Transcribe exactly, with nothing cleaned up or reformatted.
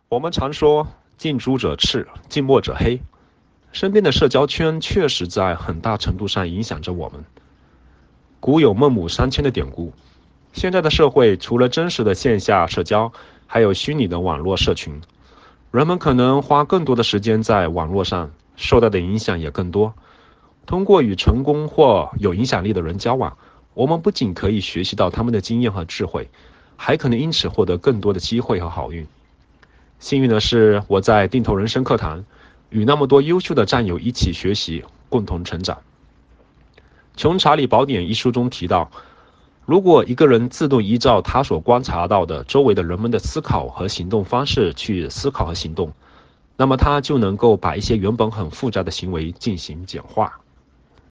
我们常说近朱者赤，近墨者黑，身边的社交圈确实在很大程度上影响着我们。古有孟母三迁的典故，现在的社会除了真实的线下社交，还有虚拟的网络社群，人们可能花更多的时间在网络上，受到的影响也更多。通过与成功或有影响力的人交往，我们不仅可以学习到他们的经验和智慧，还可能因此获得更多的机会和好运。幸运的是，我在定投人生课堂与那么多优秀的战友一起学习，共同成长。《穷查理宝典》一书中提到，如果一个人自动依照他所观察到的周围的人们的思考和行动方式去思考和行动，那么他就能够把一些原本很复杂的行为进行简化。